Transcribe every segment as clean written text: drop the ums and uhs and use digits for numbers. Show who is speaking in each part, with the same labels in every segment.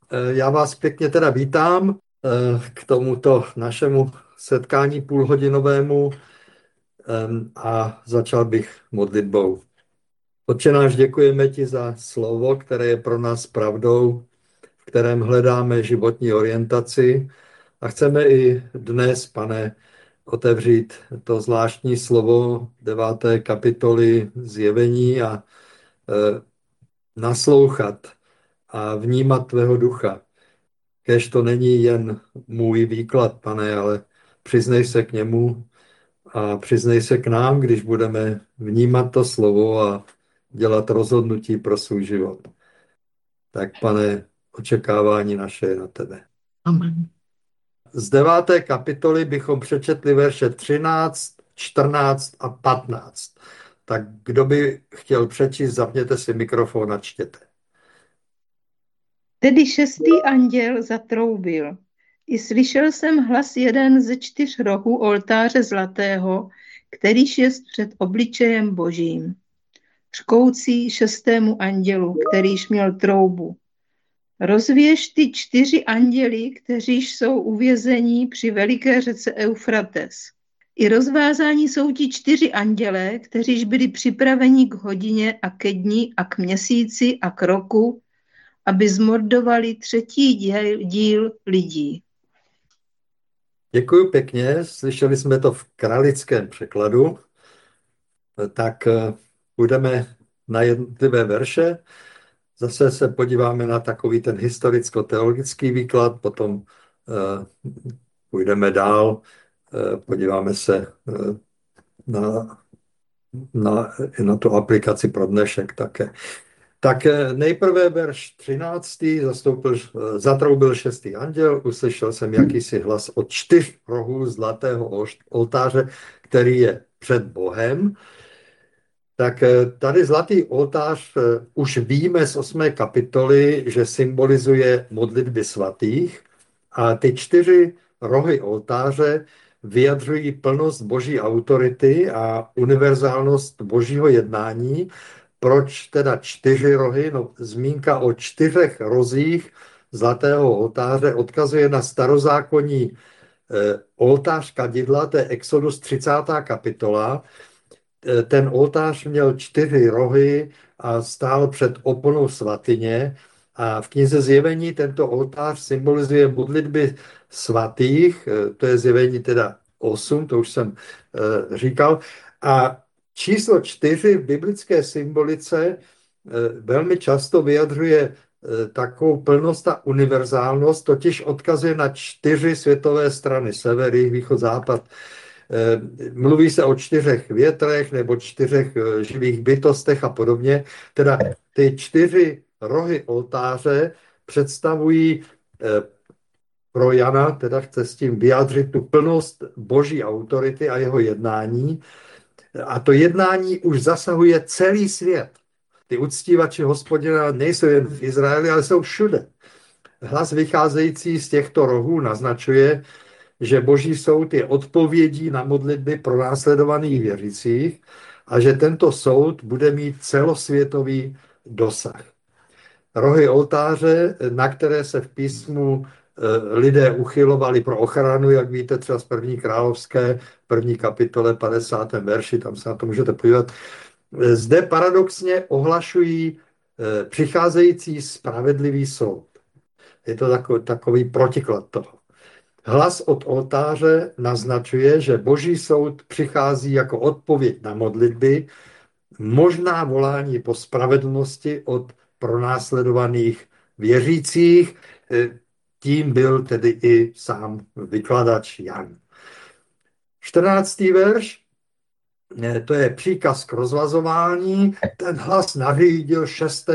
Speaker 1: Já vás pěkně teda vítám k tomuto našemu setkání půlhodinovému a začal bych modlitbou. Otče náš, děkujeme ti za slovo, které je pro nás pravdou, v kterém hledáme životní orientaci a chceme i dnes, Pane, otevřít to zvláštní slovo 9. kapitoly Zjevení a naslouchat a vnímat tvého ducha. Kéž to není jen můj výklad, Pane, ale přiznej se k němu a přiznej se k nám, když budeme vnímat to slovo a dělat rozhodnutí pro svůj život. Tak, Pane, očekávání naše je na tebe.
Speaker 2: Amen.
Speaker 1: Z 9. kapitoly bychom přečetli verše 13, 14 a 15. Tak kdo by chtěl přečíst, zapněte si mikrofon a čtěte.
Speaker 2: Tedy šestý anděl zatroubil. I slyšel jsem hlas jeden ze 4 rohů oltáře zlatého, kterýž jest před obličejem Božím. Řkoucí 6. andělu, kterýž měl troubu. Rozvěž ty 4 anděli, kteříž jsou uvězení při veliké řece Eufrates. I rozvázáni jsou ti 4 andělé, kteříž byli připraveni k hodině a ke dni a k měsíci a k roku, aby zmordovali 3. díl lidí.
Speaker 1: Děkuji pěkně, slyšeli jsme to v kralickém překladu, tak půjdeme na jednotlivé verše. Zase se podíváme na takový ten historicko-teologický výklad, potom půjdeme dál, podíváme se na tu aplikaci pro dnešek také. Tak nejprve verš 13. Zatroubil 6. anděl, uslyšel jsem jakýsi hlas od 4 rohů zlatého oltáře, který je před Bohem. Tak tady zlatý oltář už víme z 8. kapitoly, že symbolizuje modlitby svatých a ty 4 rohy oltáře vyjadřují plnost boží autority a univerzálnost božího jednání. Proč teda 4 rohy? No, zmínka o 4 rozích zlatého oltáře odkazuje na starozákonní oltář kadidla, to je Exodus 30. kapitola. Ten oltář měl 4 rohy a stál před oponou svatyně. A v knize Zjevení tento oltář symbolizuje modlitby svatých, to je Zjevení teda 8, to už jsem říkal. A číslo 4 v biblické symbolice velmi často vyjadřuje takovou plnost a univerzálnost, totiž odkazuje na 4 světové strany, sever, jih, východ, západ. Mluví se o 4 větrech nebo 4 živých bytostech a podobně. Teda ty 4 rohy oltáře představují pro Jana, teda chce s tím vyjádřit tu plnost boží autority a jeho jednání. A to jednání už zasahuje celý svět. Ty uctívači Hospodina nejsou jen v Izraeli, ale jsou všude. Hlas vycházející z těchto rohů naznačuje, že boží soud je odpovědí na modlitby pronásledovaných věřících a že tento soud bude mít celosvětový dosah. Rohy oltáře, na které se v písmu lidé uchylovali pro ochranu, jak víte, třeba z 1. královské, 1. kapitole 50. verši, tam se na to můžete podívat, zde paradoxně ohlašují přicházející spravedlivý soud. Je to takový protiklad toho. Hlas od oltáře naznačuje, že boží soud přichází jako odpověď na modlitby, možná volání po spravedlnosti od pronásledovaných věřících. Tím byl tedy i sám vykladač Jan. 14. verš, to je příkaz k rozvazování. Ten hlas nařídil 6.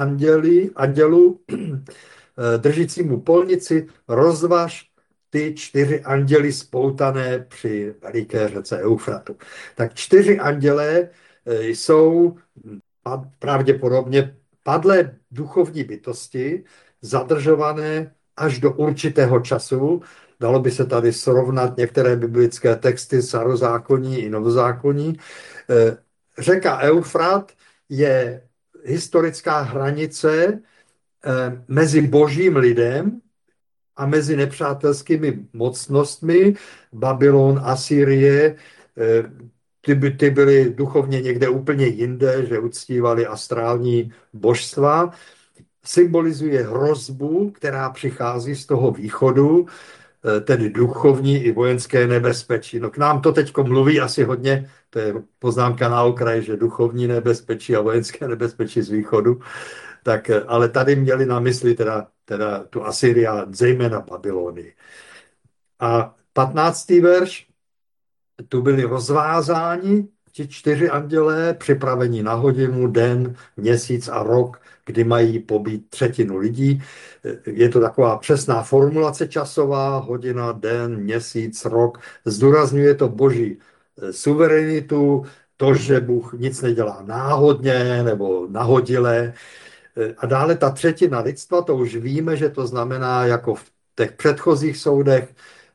Speaker 1: andělu držícímu polnici, rozvaž ty 4 anděly spoutané při veliké řece Eufratu. Tak 4 andělé jsou pravděpodobně padlé duchovní bytosti, zadržované až do určitého času. Dalo by se tady srovnat některé biblické texty starozákonní i novozákonní. Řeka Eufrat je historická hranice mezi božím lidem a mezi nepřátelskými mocnostmi, Babylon, Asýrie, ty byly duchovně někde úplně jinde, že uctívali astrální božstva, symbolizuje hrozbu, která přichází z toho východu, tedy duchovní i vojenské nebezpečí. No k nám to teď mluví asi hodně, to je poznámka na okraj, že duchovní nebezpečí a vojenské nebezpečí z východu, tak, ale tady měli na mysli teda tu Asyrii a zejména Babylonii. A 15. verš, tu byli rozvázáni ti 4 andělé, připraveni na hodinu, den, měsíc a rok, kdy mají pobít 1/3 lidí. Je to taková přesná formulace časová, hodina, den, měsíc, rok. Zdůrazňuje to boží suverenitu, to, že Bůh nic nedělá náhodně nebo nahodile. A dále ta 1/3 lidstva, to už víme, že to znamená jako v těch předchozích soudech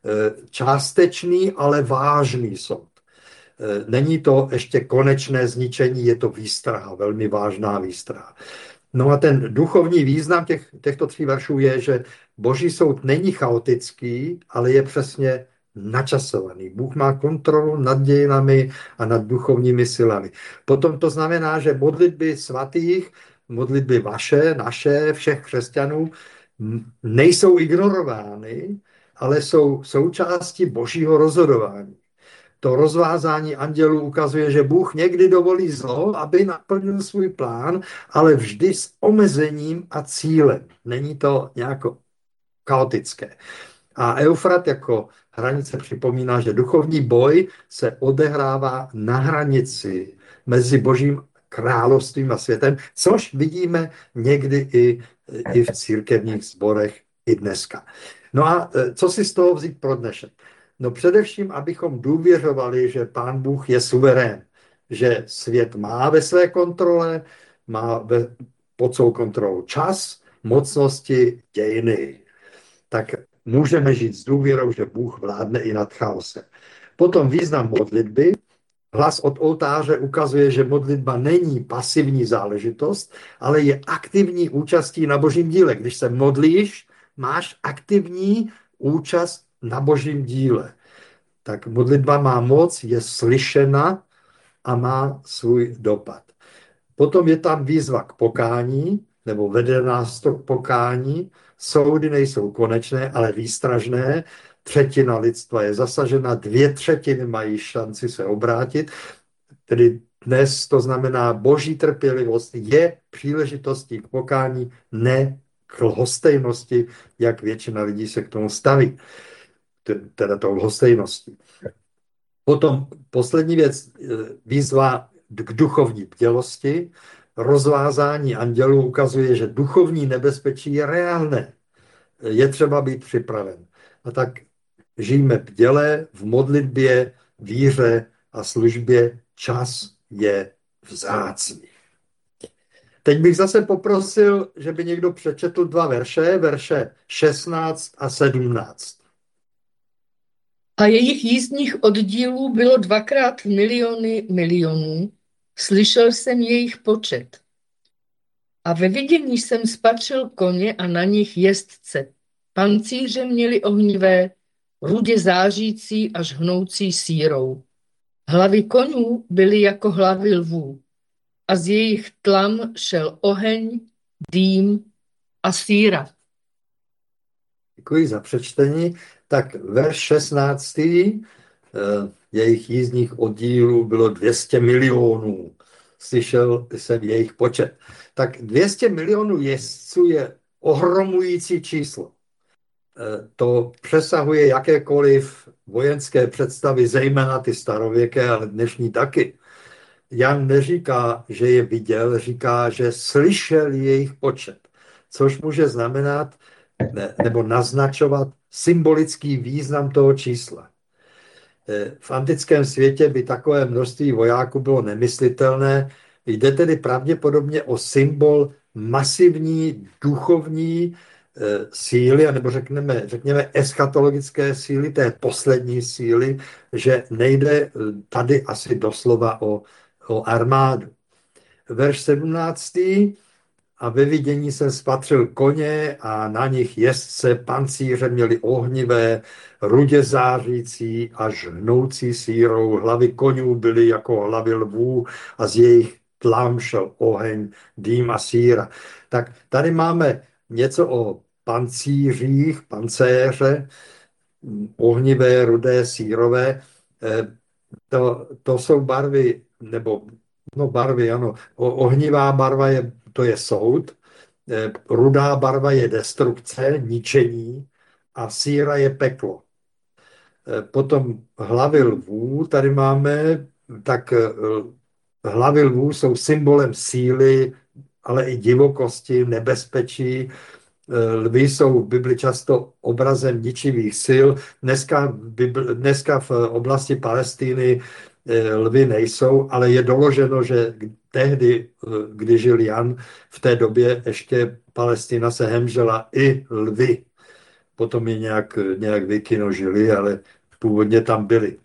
Speaker 1: částečný, ale vážný soud. Není to ještě konečné zničení, je to výstraha, velmi vážná výstraha. No a ten duchovní význam těchto 3 veršů je, že boží soud není chaotický, ale je přesně načasovaný. Bůh má kontrolu nad dějinami a nad duchovními silami. Potom to znamená, že modlitby svatých, modlitby vaše, naše, všech křesťanů, nejsou ignorovány, ale jsou součástí božího rozhodování. To rozvázání andělů ukazuje, že Bůh někdy dovolí zlo, aby naplnil svůj plán, ale vždy s omezením a cílem. Není to nějak chaotické. A Eufrat jako hranice připomíná, že duchovní boj se odehrává na hranici mezi božím královstvím a světem, což vidíme někdy i v církevních sborech i dneska. No a co si z toho vzít pro dnešek? No především, abychom důvěřovali, že Pán Bůh je suverén, že svět má ve své kontrole, má pod svou kontrolou čas, mocnosti, dějiny. Tak můžeme žít s důvěrou, že Bůh vládne i nad chaosem. Potom význam modlitby. Hlas od oltáře ukazuje, že modlitba není pasivní záležitost, ale je aktivní účastí na božím díle. Když se modlíš, máš aktivní účast na božím díle. Tak modlitba má moc, je slyšena a má svůj dopad. Potom je tam výzva k pokání, nebo vede nás to k pokání. Soudy nejsou konečné, ale výstražné. 1/3 lidstva je zasažena, 2/3 mají šanci se obrátit. Tedy dnes to znamená, boží trpělivost je příležitostí k pokání, ne k lhostejnosti, jak většina lidí se k tomu staví. Teda tou lhostejností. Potom poslední věc, výzva k duchovní bdělosti. Rozvázání andělů ukazuje, že duchovní nebezpečí je reálné. Je třeba být připraven. A tak žijeme bděle v modlitbě, víře a službě. Čas je vzácný. Teď bych zase poprosil, že by někdo přečetl 2 verše 16 a 17.
Speaker 3: A jejich jízdních oddílů bylo 2x miliony milionů. Slyšel jsem jejich počet. A ve vidění jsem spatřil koně a na nich jezdce. Pancíře měli ohnivé, rudě zářící až hnoucí sírou. Hlavy konů byly jako hlavy lvů. A z jejich tlam šel oheň, dým a síra.
Speaker 1: Děkuji za přečtení. Tak verš 16. Jejich jízdních oddílů bylo 200 milionů. Slyšel jsem jejich počet. Tak 200 milionů jezdců je ohromující číslo. To přesahuje jakékoliv vojenské představy, zejména ty starověké, ale dnešní taky. Jan neříká, že je viděl, říká, že slyšel jejich počet, což může znamenat nebo naznačovat symbolický význam toho čísla. V antickém světě by takové množství vojáků bylo nemyslitelné. Jde tedy pravděpodobně o symbol masivní duchovní síly, nebo řekněme eschatologické síly, té poslední síly, že nejde tady asi doslova o armádu. Verš 17. a ve vidění jsem spatřil koně a na nich jezdce, pancíře měli ohnivé, rudě zářící a žhnoucí sírou. Hlavy konňů byly jako hlavy lvů a z jejich tlám šel oheň, dým a síra. Tak tady máme něco o pancířích, pancéře, ohnivé, rudé, sírové. To jsou barvy, nebo no barvy, ano. Ohnivá barva to je soud, rudá barva je destrukce, ničení a síra je peklo. Potom hlavy lvů tady máme, tak hlavy lvů jsou symbolem síly, ale i divokosti, nebezpečí. Lvy jsou v Bibli často obrazem ničivých sil. Dneska v oblasti Palestiny lvy nejsou, ale je doloženo, že tehdy, když žil Jan, v té době ještě Palestina se hemžela i lvy. Potom je nějak vykynožili, ale původně tam byli.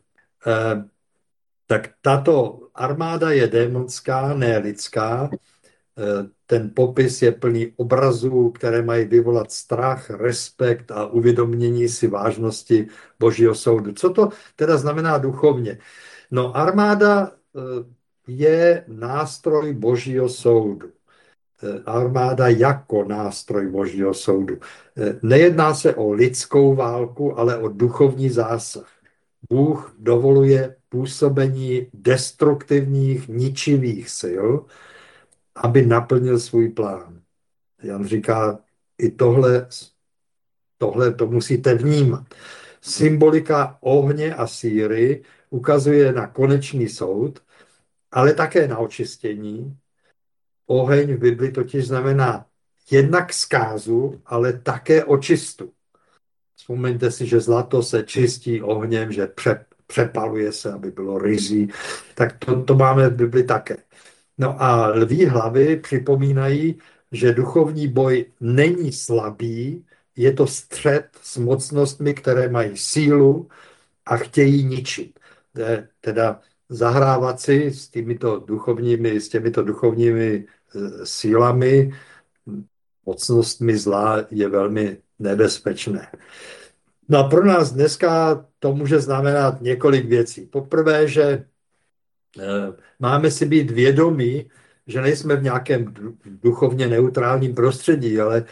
Speaker 1: Tak tato armáda je démonská, ne lidská. Ten popis je plný obrazů, které mají vyvolat strach, respekt a uvědomění si vážnosti Božího soudu. Co to teda znamená duchovně? No, armáda je nástroj Božího soudu. Armáda jako nástroj Božího soudu. Nejedná se o lidskou válku, ale o duchovní zásah. Bůh dovoluje působení destruktivních, ničivých sil, aby naplnil svůj plán. Jan říká, i tohle to musíte vnímat. Symbolika ohně a síry ukazuje na konečný soud, ale také na očistění. Oheň v Bibli totiž znamená jednak zkázu, ale také očistu. Vzpomeňte si, že zlato se čistí ohněm, že přepaluje se, aby bylo ryzí. Tak to máme v Bibli také. No a lví hlavy připomínají, že duchovní boj není slabý, je to střet s mocnostmi, které mají sílu a chtějí ničit. Teda zahrávat si s těmito duchovními sílami, mocnostmi zla je velmi nebezpečné. No a pro nás dneska to může znamenat několik věcí. Poprvé, že máme si být vědomí, že nejsme v nějakém duchovně neutrálním prostředí, ale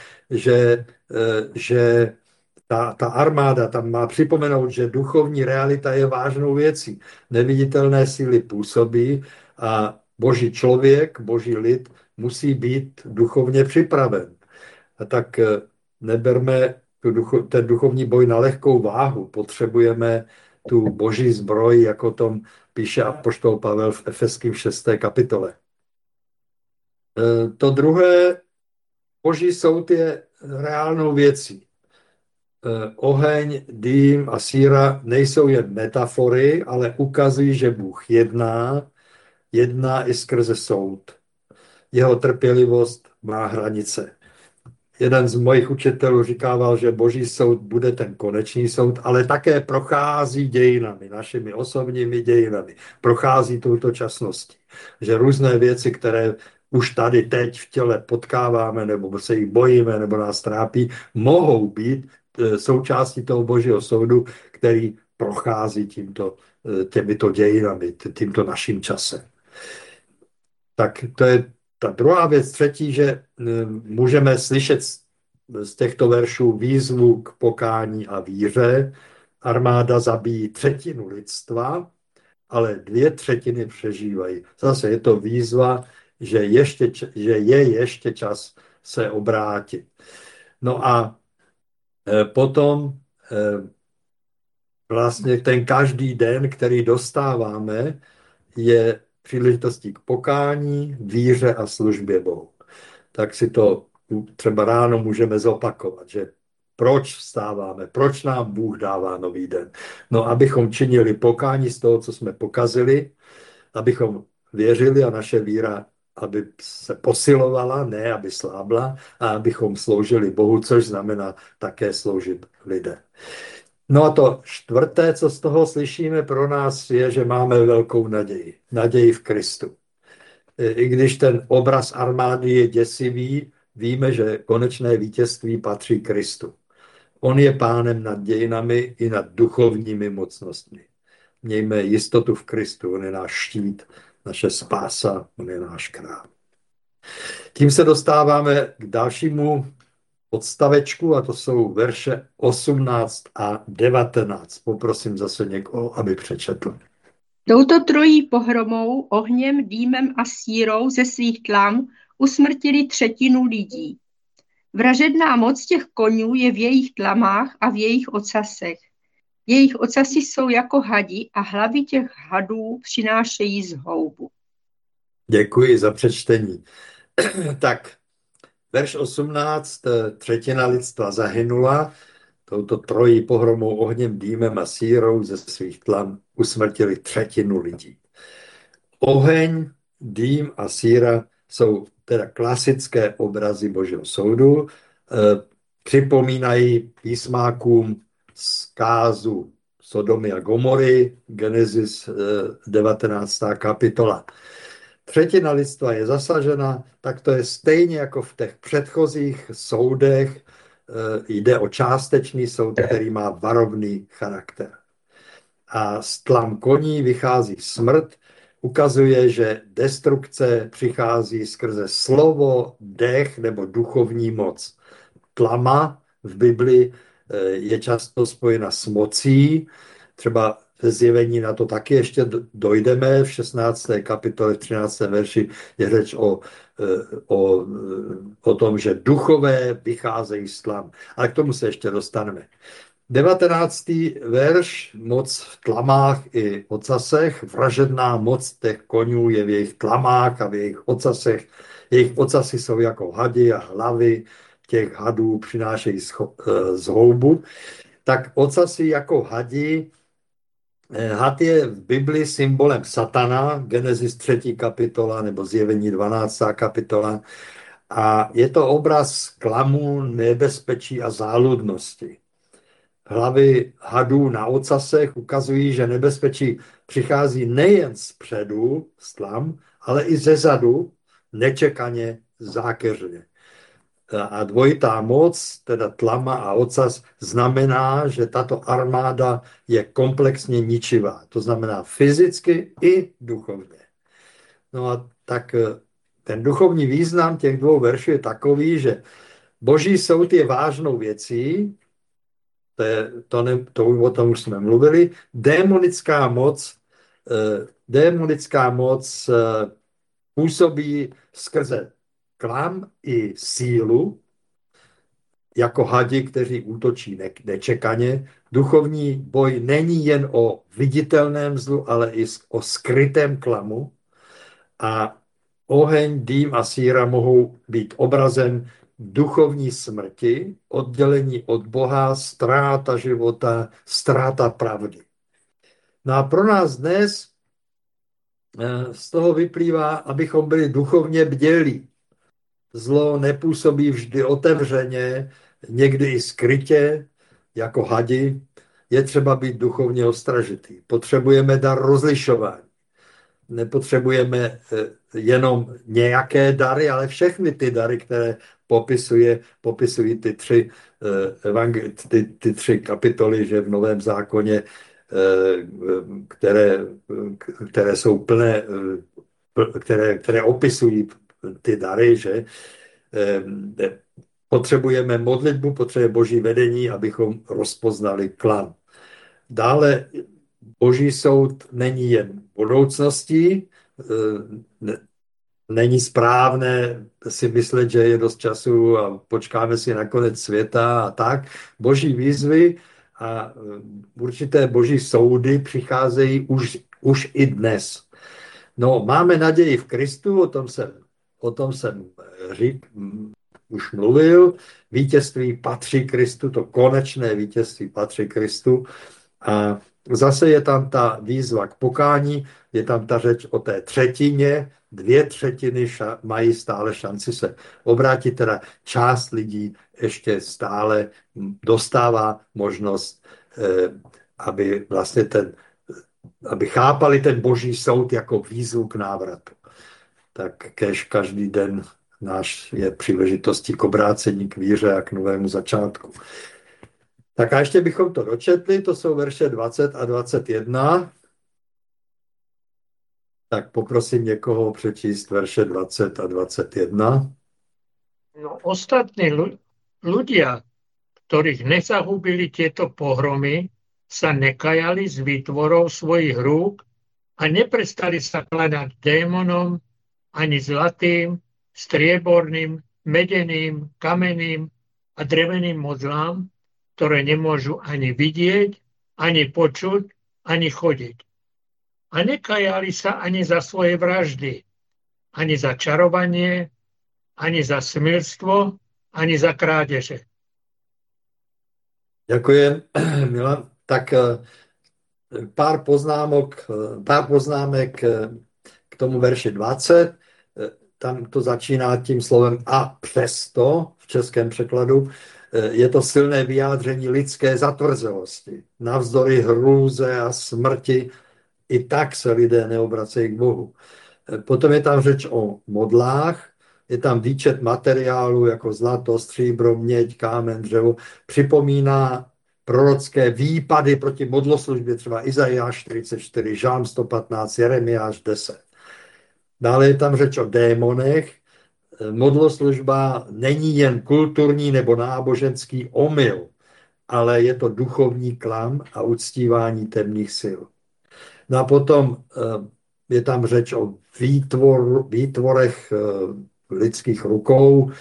Speaker 1: že ta armáda tam má připomenout, že duchovní realita je vážnou věcí. Neviditelné síly působí a boží člověk, boží lid musí být duchovně připraven. A tak neberme ten duchovní boj na lehkou váhu. Potřebujeme tu boží zbroj, jako tom píše apoštol Pavel v Efeským 6. kapitole. To druhé, boží soud je reálnou věcí. Oheň, dým a síra nejsou jen metafory, ale ukazují, že Bůh jedná i skrze soud. Jeho trpělivost má hranice. Jeden z mojich učitelů říkával, že boží soud bude ten konečný soud, ale také prochází dějinami, našimi osobními dějinami. Prochází touto časností. Že různé věci, které už tady teď v těle potkáváme, nebo se jich bojíme, nebo nás trápí, mohou být součástí toho božího soudu, který prochází těmito dějinami, tímto naším časem. Tak to je ta druhá věc. Třetí, že můžeme slyšet z těchto veršů výzvu k pokání a víře. Armáda zabíjí třetinu lidstva, ale 2/3 přežívají. Zase je to výzva, že je ještě čas se obrátit. No a potom vlastně ten každý den, který dostáváme, je příležitostí k pokání, víře a službě Bohu. Tak si to třeba ráno můžeme zopakovat, že proč vstáváme, proč nám Bůh dává nový den. No, abychom činili pokání z toho, co jsme pokazili, abychom věřili a naše víra, aby se posilovala, ne aby slábla, a abychom sloužili Bohu, což znamená také sloužit lidem. No a to čtvrté, co z toho slyšíme pro nás, je, že máme velkou naději. Naději v Kristu. I když ten obraz armády je děsivý, víme, že konečné vítězství patří Kristu. On je pánem nad dějinami i nad duchovními mocnostmi. Mějme jistotu v Kristu, on je náš štít, naše spása, on je náš král. Tím se dostáváme k dalšímu odstavečku a to jsou verše 18 a 19. Poprosím zase někoho, aby přečetl.
Speaker 2: Touto trojí pohromou, ohněm, dýmem a sírou ze svých tlam usmrtili 1/3 lidí. Vražedná moc těch konňů je v jejich tlamách a v jejich ocasech. Jejich ocasy jsou jako hadi a hlavy těch hadů přinášejí zhoubu.
Speaker 1: Děkuji za přečtení. Tak, verš 18, 1/3 lidstva zahynula, touto trojí pohromou ohněm, dýmem a sírou ze svých tlam usmrtili 1/3 lidí. Oheň, dým a síra jsou teda klasické obrazy Božího soudu, připomínají písmákům zkázu Sodomy a Gomory, Genesis 19. kapitola. 1/3 lidstva je zasažena, tak to je stejně jako v těch předchozích soudech, jde o částečný soud, který má varovný charakter. A z tlam koní vychází smrt, ukazuje, že destrukce přichází skrze slovo, dech nebo duchovní moc. Tlama v Bibli je často spojena s mocí, třeba ve Zjevení na to taky ještě dojdeme, v 16. kapitole, v 13. verši je řeč o tom, že duchové vycházejí z tlam. Ale k tomu se ještě dostaneme. 19. verš, moc v tlamách i ocasech, vražedná moc těch konňů je v jejich tlamách a v jejich ocasech. Jejich ocasy jsou jako hadi a hlavy těch hadů přinášejí zhoubu. Tak ocasy jako hadi, had je v Bibli symbolem satana, Genesis 3. kapitola nebo Zjevení 12. kapitola. A je to obraz klamu, nebezpečí a záludnosti. Hlavy hadů na ocasech ukazují, že nebezpečí přichází nejen zpředu, z tlam, ale i zezadu, nečekaně, zákeřně. A dvojitá moc, teda tlama a ocas, znamená, že tato armáda je komplexně ničivá. To znamená fyzicky i duchovně. No a tak ten duchovní význam těch dvou veršů je takový, že Boží soud je vážnou věcí, o tom už jsme mluvili. Démonická moc působí skrze klam i sílu, jako hadi, kteří útočí nečekaně. Duchovní boj není jen o viditelném zlu, ale i o skrytém klamu. A oheň, dým a síra mohou být obrazem duchovní smrti, oddělení od Boha, ztráta života, ztráta pravdy. No a pro nás dnes z toho vyplývá, abychom byli duchovně bdělí. Zlo nepůsobí vždy otevřeně, někdy i skrytě, jako hadi. Je třeba být duchovně ostražitý. Potřebujeme dar rozlišování. Nepotřebujeme jenom nějaké dary, ale všechny ty dary, které popisují ty tři kapitoly, že v Novém zákoně, které jsou plné, které opisují ty dary, že potřebujeme modlitbu, potřebujeme Boží vedení, abychom rozpoznali klam. Dále Boží soud není jen budoucností, není správné si myslet, že je dost času a počkáme si na konec světa a tak. Boží výzvy a určité boží soudy přicházejí už i dnes. No, máme naději v Kristu, o tom jsem už mluvil. Vítězství patří Kristu, to konečné vítězství patří Kristu. A zase je tam ta výzva k pokání, je tam ta řeč o té třetině, 2/3 mají stále šanci se obrátit, teda část lidí ještě stále dostává možnost, aby vlastně aby chápali ten boží soud jako výzvu k návratu. tak kéž každý den náš je příležitostí k obrácení, k víře a k novému začátku. Tak a ještě bychom to dočetli, to jsou verše 20 a 21. Tak poprosím někoho přečíst verše 20 a 21.
Speaker 4: No ostatní ľudia, ktorých nezahubili tieto pohromy, sa nekajali z výtvorov svojich rúk a neprestali sa kladať démonom ani zlatým, strieborným, medeným, kamenným a dreveným modlám, ktoré nemôžu ani vidieť, ani počuť, ani chodiť. A nekajali sa ani za svoje vraždy, ani za čarovanie, ani za smilstvo, ani za krádeže.
Speaker 1: Děkuji, Milan. Tak pár poznámek k tomu verši 20. Tam to začíná tím slovem a přesto, v českém překladu, je to silné vyjádření lidské zatvrzelosti. Navzdory hrůze a smrti, i tak se lidé neobracejí k Bohu. Potom je tam řeč o modlách, je tam výčet materiálu jako zlato, stříbro, měď, kámen, dřevo. Připomíná prorocké výpady proti modloslužbě, třeba Izajáš 44, Žálm 115, Jeremiáš 10. Dále je tam řeč o démonech. Modloslužba není jen kulturní nebo náboženský omyl, ale je to duchovní klam a uctívání temných sil. No a potom je tam řeč o výtvorech lidských rukou.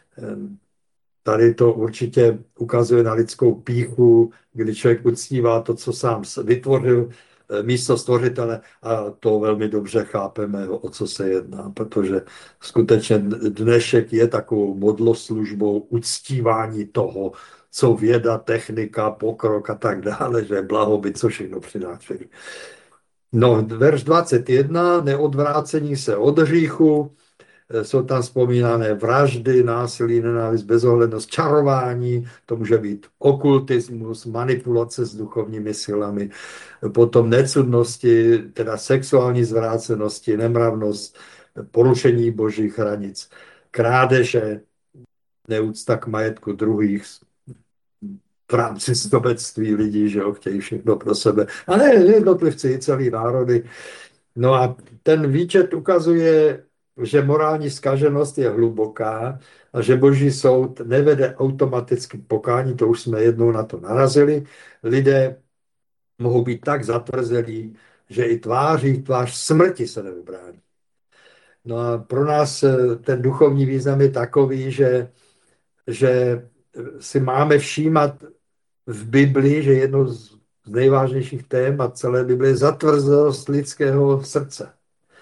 Speaker 1: Tady to určitě ukazuje na lidskou pýchu, kdy člověk uctívá to, co sám vytvořil, místo stvořitele, a to velmi dobře chápeme, o co se jedná, protože skutečně dnešek je takovou modloslužbou uctívání toho, co věda, technika, pokrok a tak dále, že blahobyt, co všechno přináší. No, verš 21, neodvrácení se od hříchu, jsou tam vzpomínané vraždy, násilí, nenávist, bezohlednost, čarování, to může být okultismus, manipulace s duchovními silami, potom necudnosti, teda sexuální zvrácenosti, nemravnost, porušení božích hranic, krádeže, neúcta k majetku druhých, v rámci sobectví lidí, že ho chtějí všechno pro sebe. A ne jednotlivci, i celý národy. No a ten výčet ukazuje, že morální zkaženost je hluboká a že boží soud nevede automaticky k pokání, to už jsme jednou na to narazili. Lidé mohou být tak zatvrzelí, že i tvář smrti se neubrání. No a pro nás ten duchovní význam je takový, že si máme všímat v Bibli, že jedno z nejvážnějších témat celé Bible je zatvrzelost lidského srdce.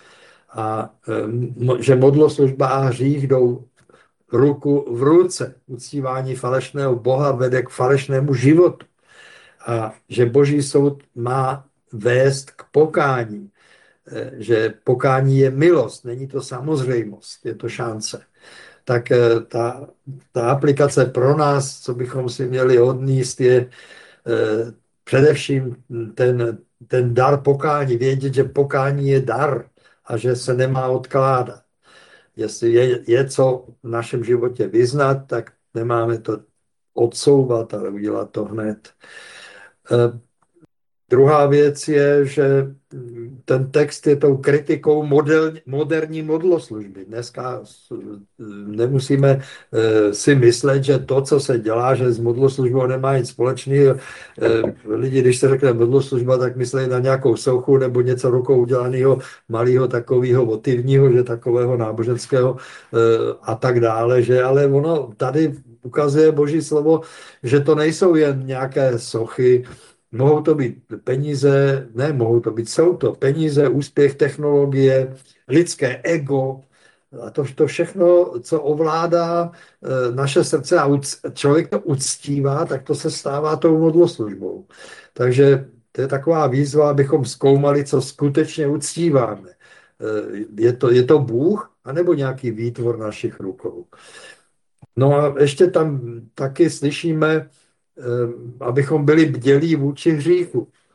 Speaker 1: A že modloslužba a hřích jdou ruku v ruce. Uctívání falešného Boha vede k falešnému životu. A že boží soud má vést k pokání. Že pokání je milost, není to samozřejmost, je to šance. Tak ta aplikace pro nás, co bychom si měli odníst, je především ten dar pokání. Vědět, že pokání je dar a že se nemá odkládat. Jestli je co v našem životě vyznat, tak nemáme to odsouvat, ale udělat to hned. Druhá věc je, že ten text je tou kritikou moderní modloslužby. Dneska nemusíme si myslet, že to, co se dělá, že s modloslužbou nemá nic společného. Lidi, když se řekne modloslužba, tak myslí na nějakou souchu nebo něco rukou udělaného, malého takového votivního, že takového náboženského a tak dále. Že, ale ono tady ukazuje Boží slovo, že to nejsou jen nějaké sochy. Mohou to být peníze, jsou to peníze, úspěch, technologie, lidské ego a to všechno, co ovládá naše srdce a člověk to uctívá, tak to se stává tou modloslužbou. Takže to je taková výzva, abychom zkoumali, co skutečně uctíváme. Je to Bůh, anebo nějaký výtvor našich rukou. No a ještě tam taky slyšíme, abychom byli bdělí vůči hříchu.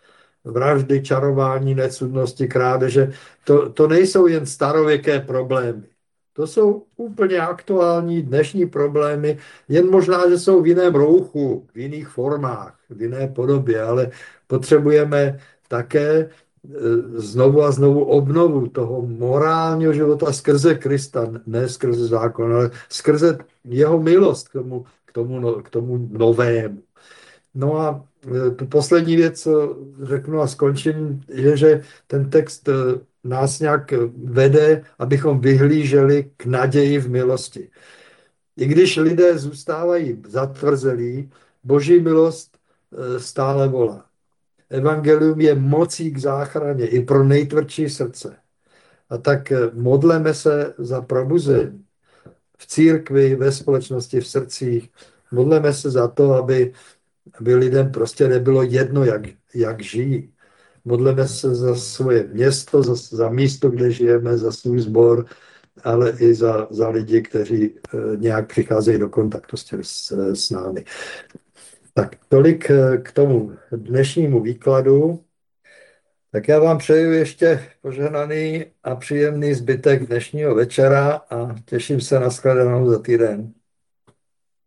Speaker 1: vraždy, čarování, necudnosti, krádeže. To nejsou jen starověké problémy. To jsou úplně aktuální dnešní problémy, jen možná, že jsou v jiném rouchu, v jiných formách, v jiné podobě, ale potřebujeme také znovu a znovu obnovu toho morálního života skrze Krista, ne skrze zákon, ale skrze jeho milost k tomu novému. No a tu poslední věc, co řeknu a skončím, je, že ten text nás nějak vede, abychom vyhlíželi k naději v milosti. I když lidé zůstávají zatvrzelí, Boží milost stále volá. Evangelium je mocí k záchraně i pro nejtvrdší srdce. A tak modleme se za probuzení v církvi, ve společnosti, v srdcích. Modleme se za to, aby lidem prostě nebylo jedno, jak žijí. Modleme se za svoje město, za místo, kde žijeme, za svůj sbor, ale i za lidi, kteří nějak přicházejí do kontaktu s námi. Tak tolik k tomu dnešnímu výkladu. Tak já vám přeju ještě požehnaný a příjemný zbytek dnešního večera a těším se na shledanou za týden.